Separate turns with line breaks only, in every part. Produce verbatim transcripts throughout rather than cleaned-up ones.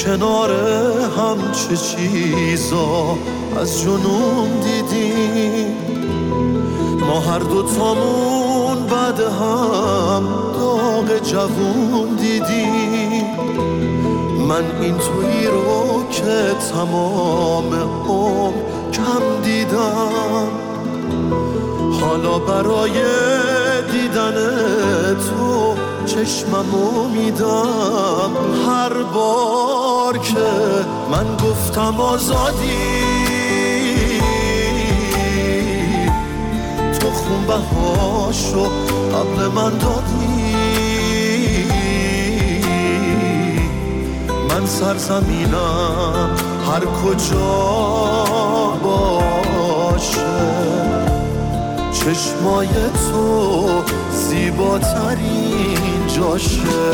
کنار هم چه چیزا از جنون دیدیم. ما هر دو تامون بعد هم داغ جوون دیدیم. من این تویی رو که تمام عمر کم دیدم، حالا برای دیدن تو چشممو میدم. هر بار که من گفتم آزادی، تو خون بهاشو قبل من دادی. من سرزمینم هر کجا باشه، چشمای تو زیباترین جاشه.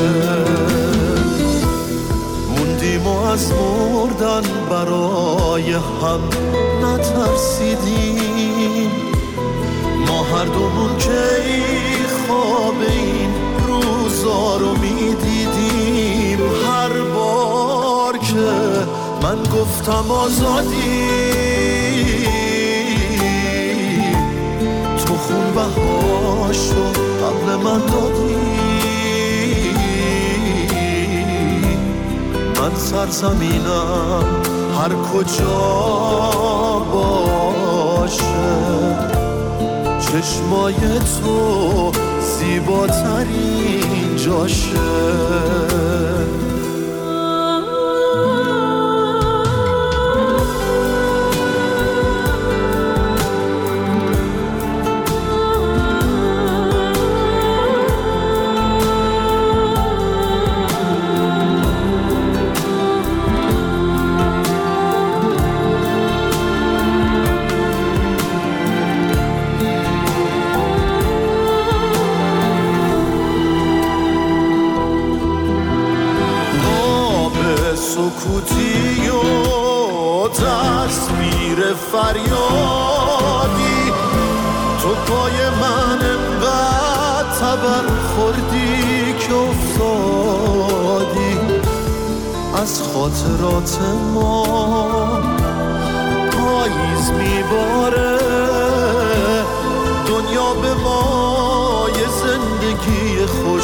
موندیم و از مردن برای هم نترسیدیم. ما هر دومون که خواب این روزا رو میدیدیم. هر بار که من گفتم آزادی، تو خون بهاشو قبل من دادی. من سرزمینم هر کجا باشه، چشمای تو زیباترین جاشه. سکوتی و تصویر فریادی، تو پای من انقدر تبر خوردی که افتادی. از خاطرات ما پاییز میباره، دنیا به ما یه زندگی خوش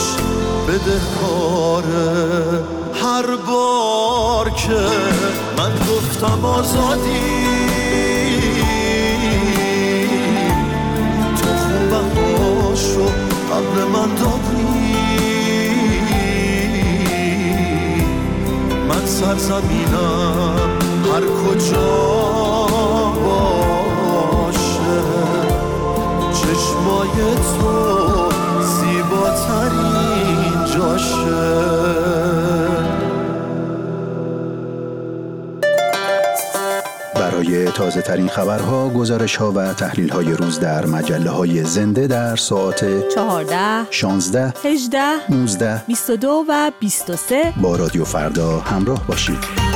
بدهکاره. هر بار که من گفتم آزادی، تو خون بهاشو قبل من دادی. من سرزمینم هر کجا باشه، چشمای تو زیباترین جاشه.
برای تازه ترین خبرها، گزارش ها و تحلیل های روز در مجله های زنده در ساعت
چهارده،
شانزده،
هجده،
نوزده،
بیست و دو و بیست و سه
با رادیو فردا همراه باشید.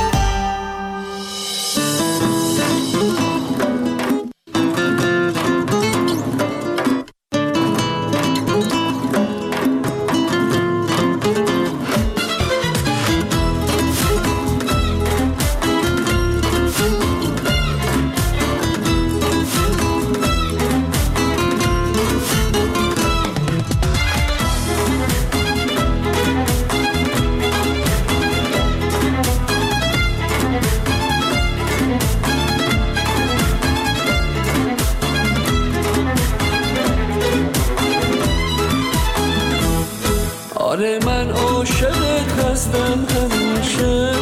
آره من عاشقت هستم همیشه،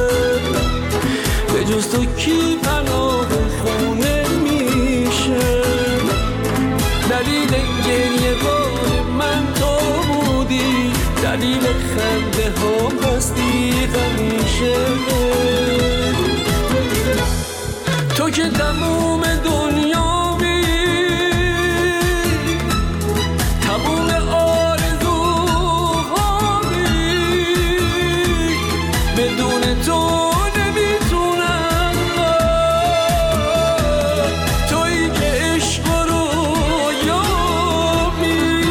به جز تو کی پناه خونه میشه. دلیل گریه بار من تو بودی، دلیل خنده ها هستی همیشه. تو که تموم دنیا بی تموم بدون تو نمیتونم، تویی که عشق رو یابی.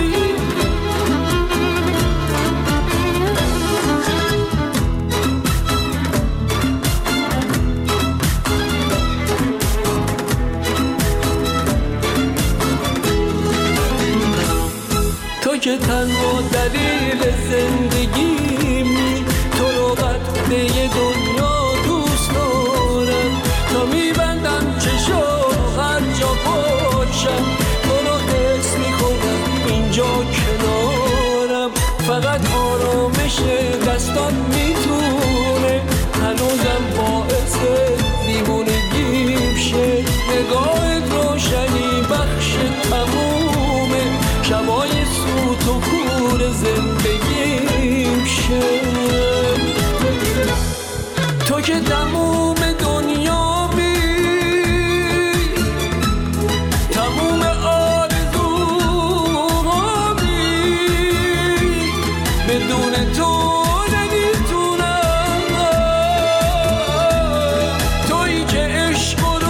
که تنها دلیل زندگیمی، تو رو قد دنیا دوست دارم، تا میبندم چشم هر جا باشم، تو رو حس میکنم اینجا کنارم، فقط آرامش دستات میتونه هنوزم باعث دیوونگیم شه، نگاهت روشنی بخش تمومه، شبای سوت و کور زندگیم شه، تو که تموم دنیا بی تموم آرزوها بی بدون تو نمیتونم، تویی که عشق و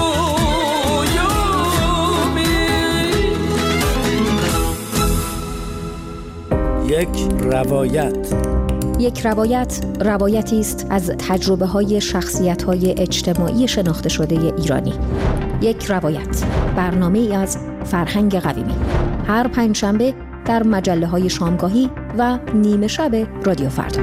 رویامی.
یک روایت.
یک روایت روایتی است از تجربه‌های شخصیت‌های اجتماعی شناخته شده ایرانی. یک روایت، برنامه‌ای از فرهنگ قویمی. هر پنجشنبه در مجله‌های شامگاهی و نیمه شب رادیو فردا.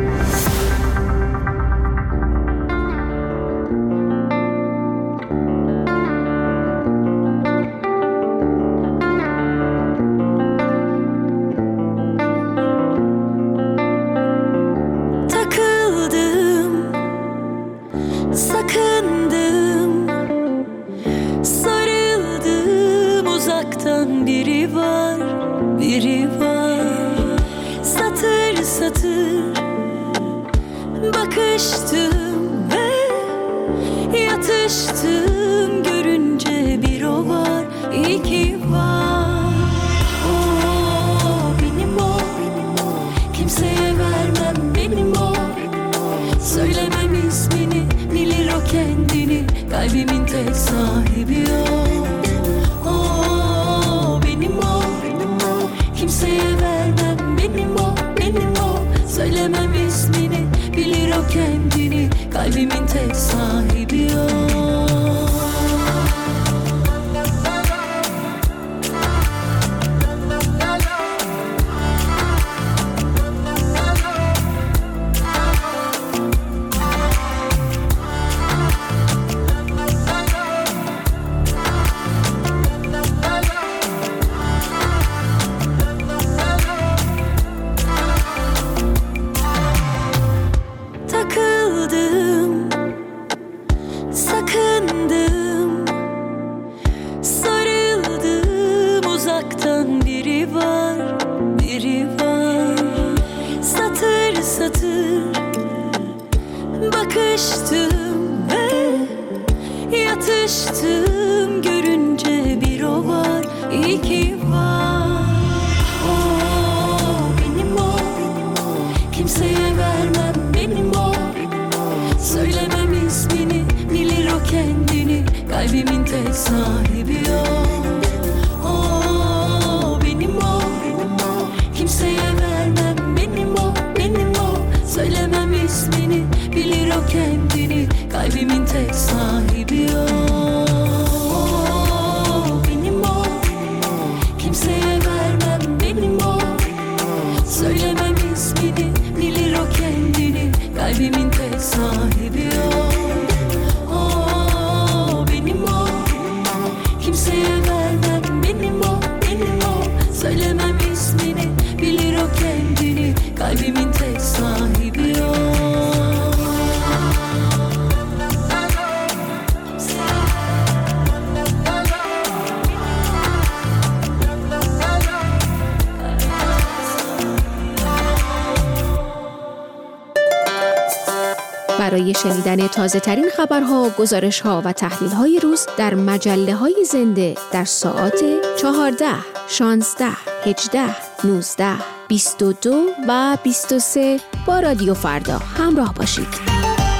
برای شنیدن تازه ترین خبرها، گزارش‌ها و تحلیل‌های روز در مجله‌های زنده در ساعات چهارده، شانزده، هجده، نوزده، بیست و دو و بیست و سه با رادیو فردا همراه باشید.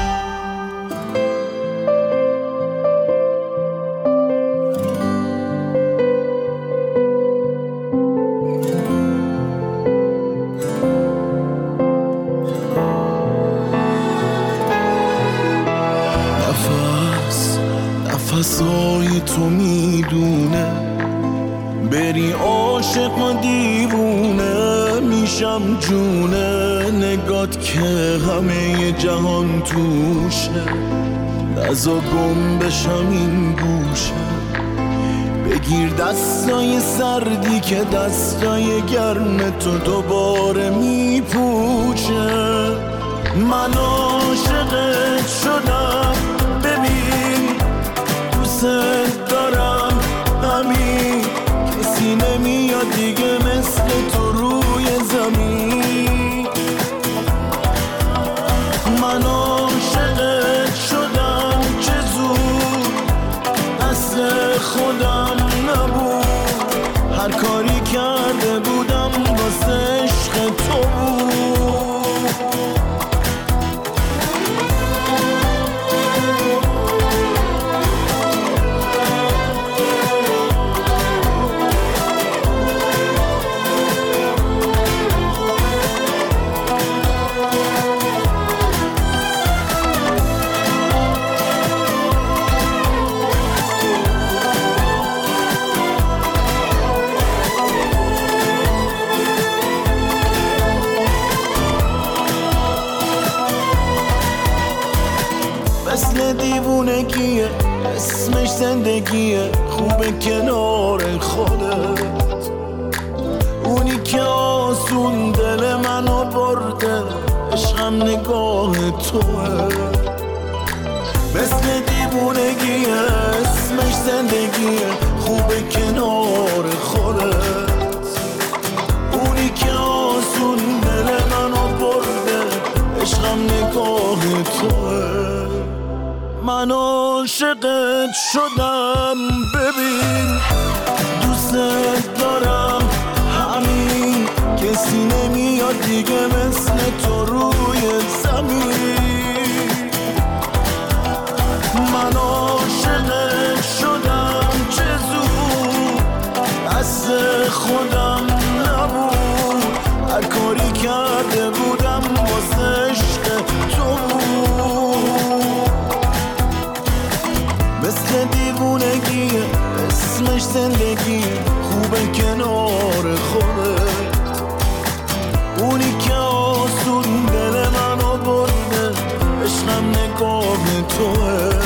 نفسای تو میدونه بری عاشق و دیوونه، میشم جونه نگات که همه جهان توشه، نزا گم بشم این گوشه. بگیر دستای سردی که دستای گرم تو دوباره میپوشه. من عاشقت شدم ببین، دوست دارم همین، کسی نمیاد دیگه مثل تو روی زمین. من عاشقت شدم چه زود، دست خودم نبود، هر کاری کرده بودم واسه عشق تو بود. مثل دیوونگیه اسمش زندگیه، خوبه کنار خودت. اونی که آسون دل منو برده، عشقم نگاه توه. مثل دیوونگیه اسمش زندگیه، خوبه کنار خودت. اونی که آسون دل منو برده، عشقم نگاه توه. من عاشقت شدم ببین، دوست دارم همین، کسی نمیاد دیگه مثل تو روی زمین. من عاشقت شدم چه زود، دست خودم نبود، هر کاری کرده بودم واسه عشق تو بود. مثل دیوونگیه اسمش زندگیه، خوبه کنار خودت. اونی که آسون دل منو برده، عشقم نگاه توه.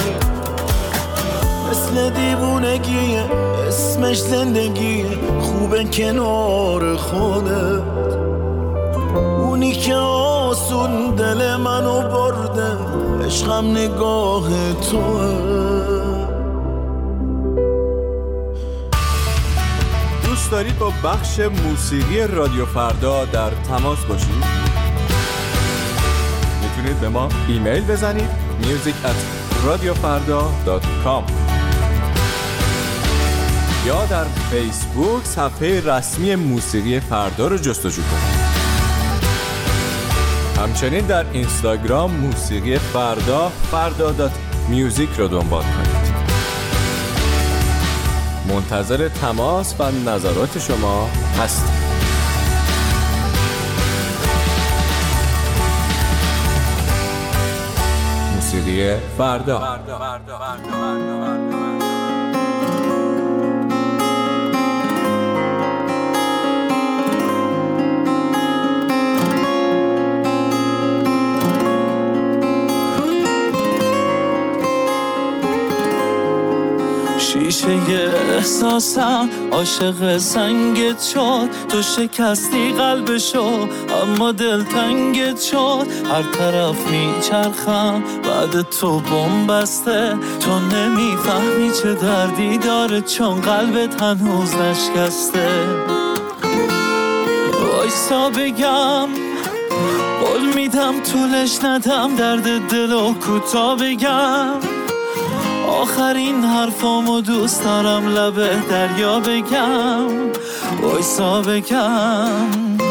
مثل دیوونگیه اسمش زندگیه، خوبه کنار خودت. اونی که آسون دل منو برده، عشقم نگاه توه.
دوست دارید با بخش موسیقی رادیو فردا در تماس باشید؟ میتونید به ما ایمیل بزنید music at radiofarda dot com یا در فیسبوک صفحه رسمی موسیقی فردا رو جستجو کنید. همچنین در اینستاگرام موسیقی فردا فردا دات میوزیک رو دنبال کنید. منتظر تماس و نظرات شما هستیم. موسیقی فردا.
شیشه احساسم عاشق سنگت شد، تو شکستی قلبشو اما دل تنگت شد. هر طرف میچرخم بعد تو بمبسته، تو نمیفهمی چه دردی داره چون قلبت هنوز نشکسته. وایسا بگم قول میدم طولش ندم، درد دلو کوتا بگم. آخرین حرفامو دوست دارم لب دریا بگم. وایسا بگم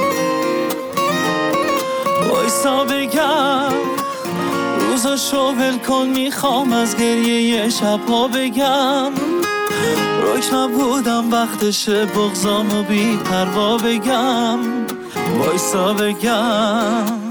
وایسا بگم روزاشو ول کن، میخوام از گریه شبها بگم. روک نبودم وقتشه بغضامو بی پروا بگم. وایسا بگم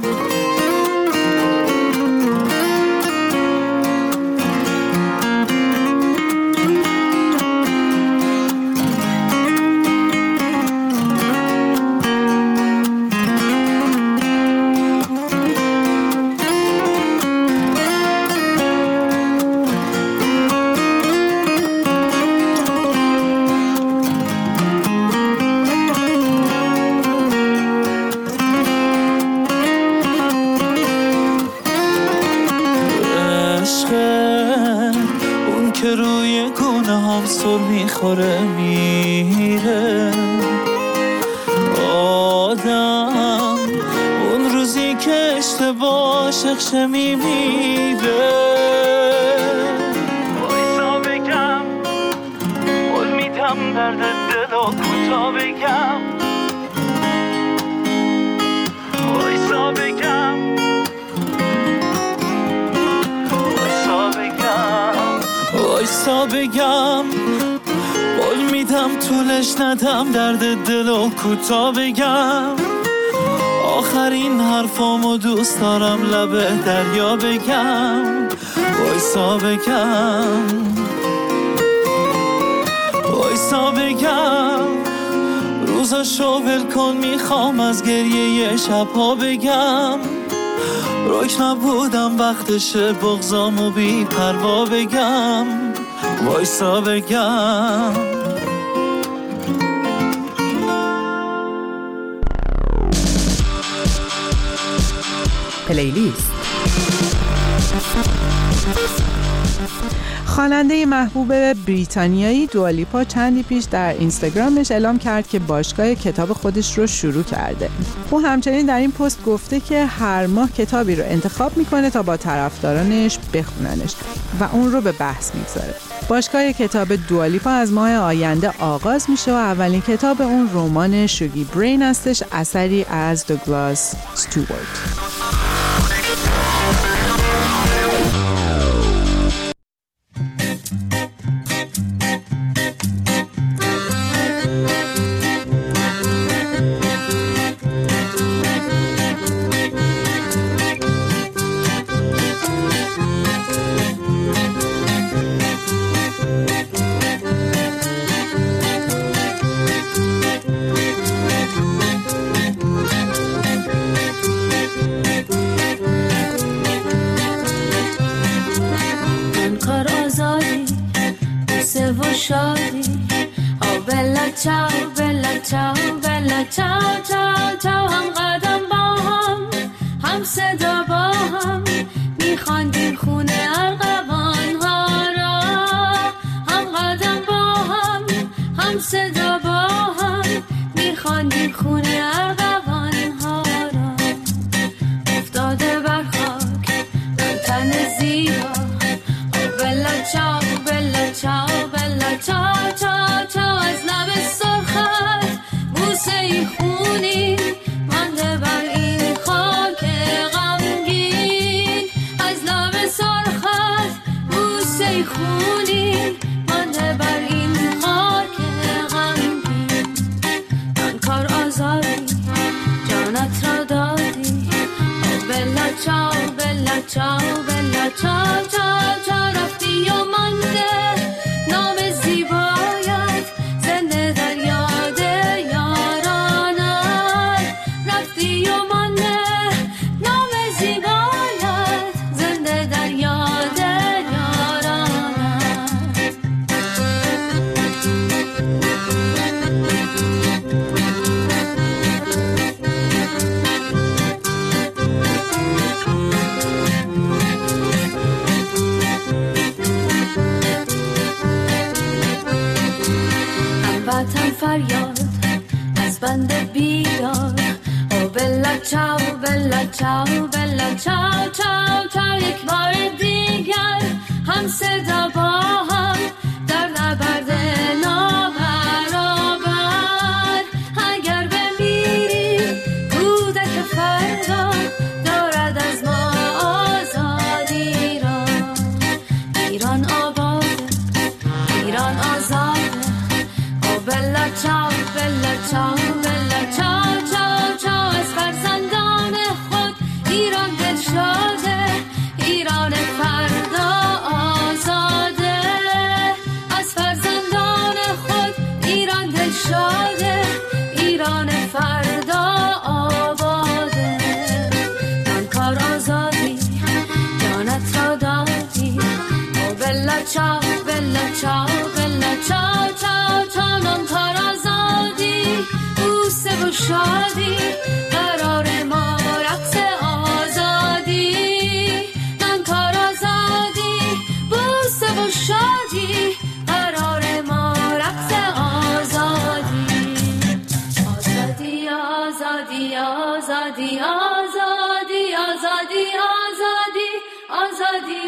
عاشق شه میمیره. وایسا بگم قول میدم درد دل و کوتا بگم. وایسا بگم وایسا بگم وایسا بگم قول میدم طولش ندم درد دل و کوتا بگم. آخرین حرفامو دوست دارم لب دریا بگم. وایسا بگم وایسا بگم روزاشو ول کن میخوام از گریه شبها بگم. روک نبودم وقتشه بغضامو بی پروا بگم. وایسا بگم
پلیلیست.
خواننده محبوب بریتانیایی دوالیپا چندی پیش در اینستاگرامش اعلام کرد که باشگاه کتاب خودش رو شروع کرده. او همچنین در این پست گفته که هر ماه کتابی رو انتخاب میکنه تا با طرفدارانش بخوننش و اون رو به بحث میگذاره. باشگاه کتاب دوالیپا از ماه آینده آغاز میشه و اولین کتاب اون رمان شوگی برین هستش، اثری از دوگلاس استوارت.
چاو بلا چاو بلا چاو چاو چاو هم قدم با هم هم صدا با هم میخواندیم خونه ارغوان ها را. هم قدم با هم هم صدا با هم میخواندیم خونه ارغوان ها را. افتاده بر خاک تن زیبا بلا چاو بلا چاو بلا چاو چاو چاو از لب سرخت بوسه ای خونی مانده بر این خاک غمگین. از لب سرخت بوسه ای خونی مانده بر این خاک غمگین. من کار آزادی جانت را دادی بلا چاو بلا چاو بلا چاو چاو چاو رفتی و مانده نام زیبایت زنده در یاد یارانت. رفتی و مانده نام زیبایت زنده در یاد یارانت. هموطن فریاد از بند بیدار او بلا چاو بلا چاو بلا چاو چاو چاو یک بار دیگر هم صدا با هم در نبرد نابرابر. اگر بمیری کودک فردا دارد از ما آزادی را. ایران آباده ایران آزاده بلا چاو بلا چاو بلا چاو چاو چاو از فرزندان خود ایران دلشاده ایران فردا آزاده. از فرزندان خود ایران دلشاده ایران فردا آباده. من کار آزادی جانت را دادی بلا چاو بلا چاو بلا چاو چاو چاو. من کار آزادی بوسه و شادی قرار ما رقص آزادی. من کار آزادی بوسه و شادی قرار ما رقص آزادی. آزادی آزادی آزادی آزادی آزادی آزادی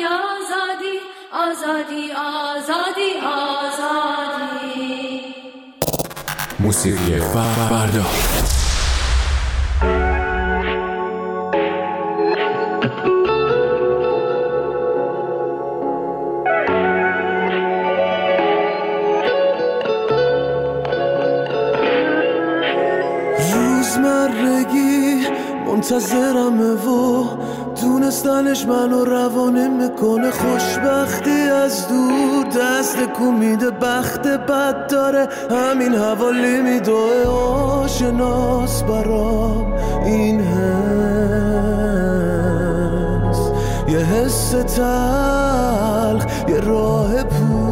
آزادی آزادی آزادی آزادی.
موسیقی فردا.
روزمرگی منتظرمه و دونستنش منو روانه میکنه خوشبختی از دور دست کو میده بخت بد داره همین حوالی میدوه آشناس برام این حس یه حس تلخ یه راه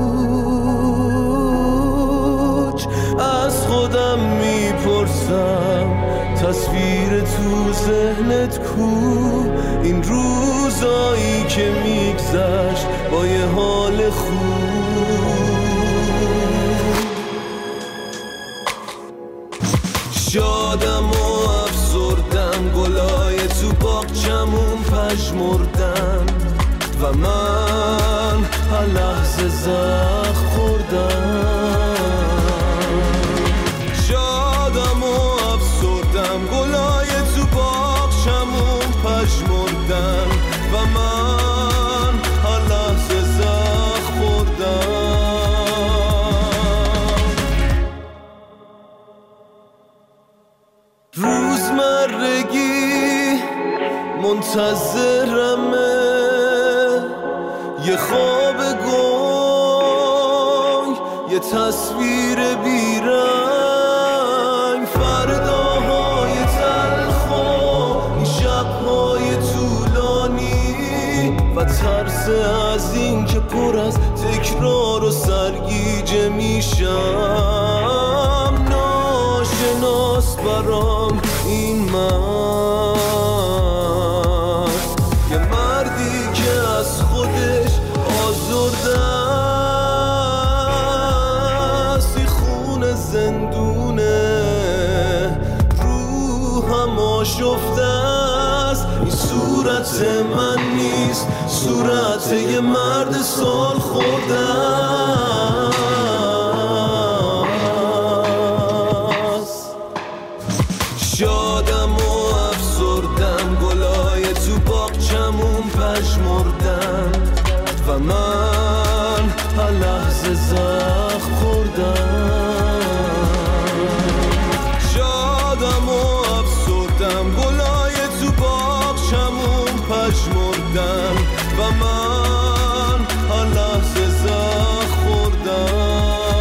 پوچ از خودم میپرسم تصویر تو ذهنت کو این روزایی که میگذشت با یه حال خوب شادم و افسردم گلای تو باغچمون پژمردن و من هر لحظه زخم خوردم شادم و افسردم گلای تو باغچمون پژمردن و من هر لحظه زخم خوردم روزمرگی منتظرمه یه خواب گنگ یه تصویر بیرنگ فرداهای تلخ و این شبهای طولانی و ترس از این که پر از تکرار و سرگیجه میشم ناشناس برام این مرد یه مردی که از خودش آزرده است این خون زندونه روحم آشفته است این صورت من نیست صورت یه مرد سال خورده است شادم و افسردم گلای تو باغچمون پژمردن و من هر لحظه زخم خوردم شادم و افسردم گلای تو باغچمون پژمردن و من هر لحظه زخم خوردم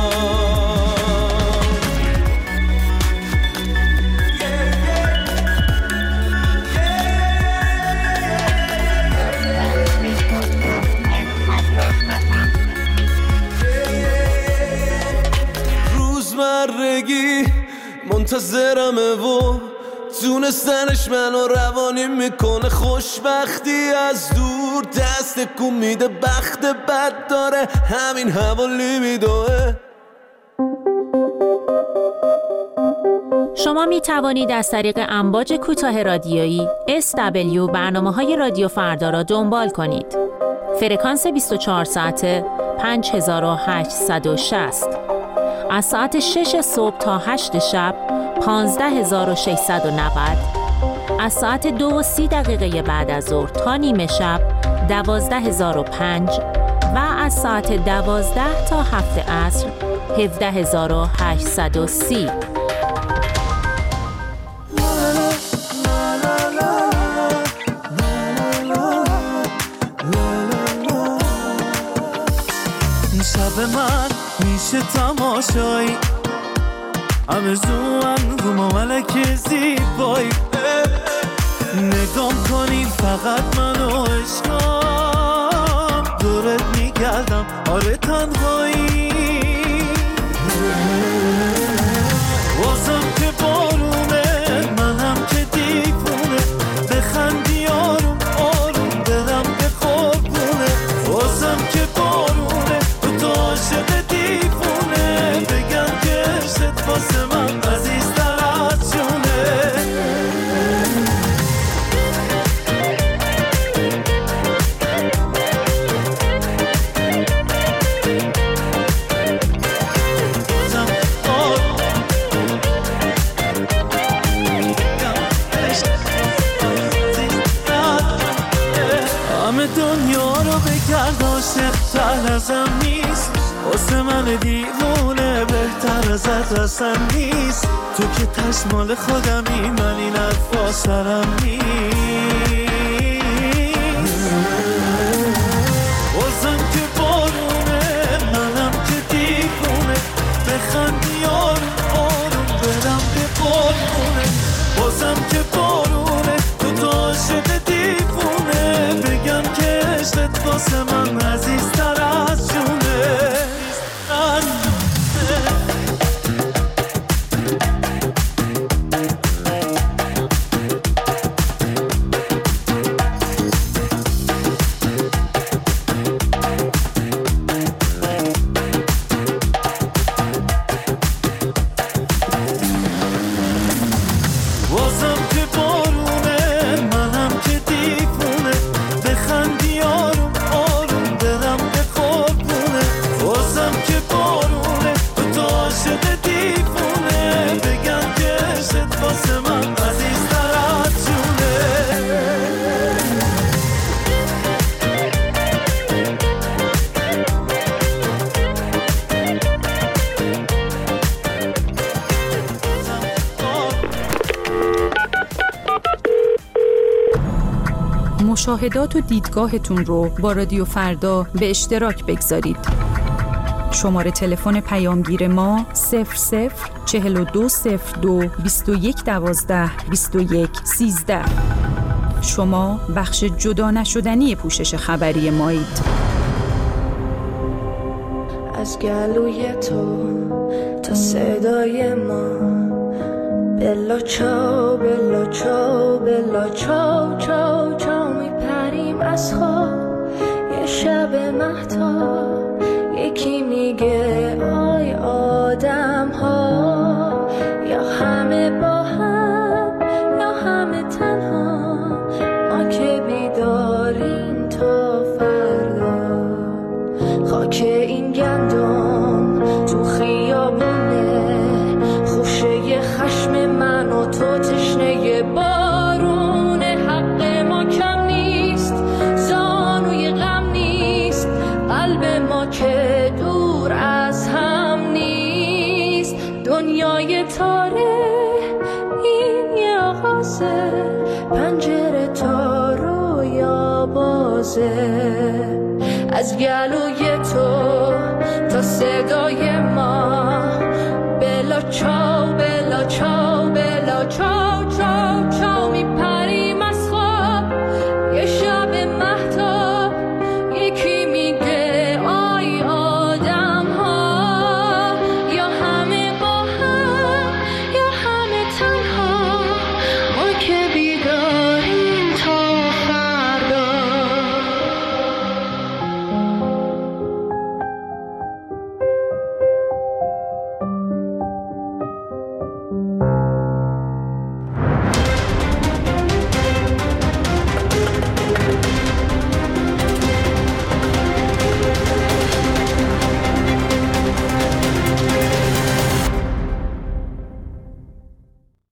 روزمرگی منتظرمه و دونستنش منو روانی میکنه خوشبختی از دور دست کو میده بخت بد داره همین حوالی میدوه.
شما می توانید از طریق امواج کوتاه رادیویی اس دبلیو برنامه‌های رادیو فردا را دنبال کنید. فرکانس بیست و چهار ساعته پنج هزار و هشتصد و شصت از ساعت شش صبح تا هشت شب پانزده هزار و ششصد و نود از ساعت دو و سی دقیقه بعد از ظهر تا نیمه شب دوازده هزار و پنج و از ساعت دوازده تا هفت عصر هفده هزار و هشتصد و سی.
این شب من میشه تماشایی آرزوام رو ملک زیبایی نگام کنی فقط منو عشقام دورت میگردم آره تنهایی واسم که بارونه منم که دیوونه بخندی آروم آروم دلم به قربونه واسم که بارونه تو عاشق دیوونه بگم که عشقت واسه من عزیزتر از جونه
عاشق‌تر ازم نیست، واسه من دیوونه بهتر ازت اصلا نیست. تو که تش مال خودمی، من این حرفا سرم نیست. بازم که بارونه، منم که دیوونه، بخندی آروم آروم برم به قربونه. بازم که بارونه، تو تو عاشق دیوونه، بگم که عشقت واسه من عزیزتر از جونه.
مشاهدات و دیدگاهتون رو با رادیو فردا به اشتراک بگذارید. شماره تلفن پیامگیر ما صفر صفر چهل و دو صفر دو بیست و یک دوازده بیست و یک سیزده. شما بخش جدا نشدنی پوشش خبری مایید.
از گلوی تو تا صدای ما، بلا چاو بلا چاو بلا چاو چاو چاو، میپریم از خواب یه شب مهتاب. یکی میگه آی آدم ها، یا همه با هم یا همه تنها، ما که بیداریم تا فردا. خاک این گندم تو خیابونه، خوشه خشم من و تو تشنه بارونه. حق ما کم نیست، زانوی غم نیست، قلب ما که دور از هم نیست. دنیای تاره این یه آغازه، پنجره تا رویا بازه. از گلوی تو تا صدای ما، بلا چا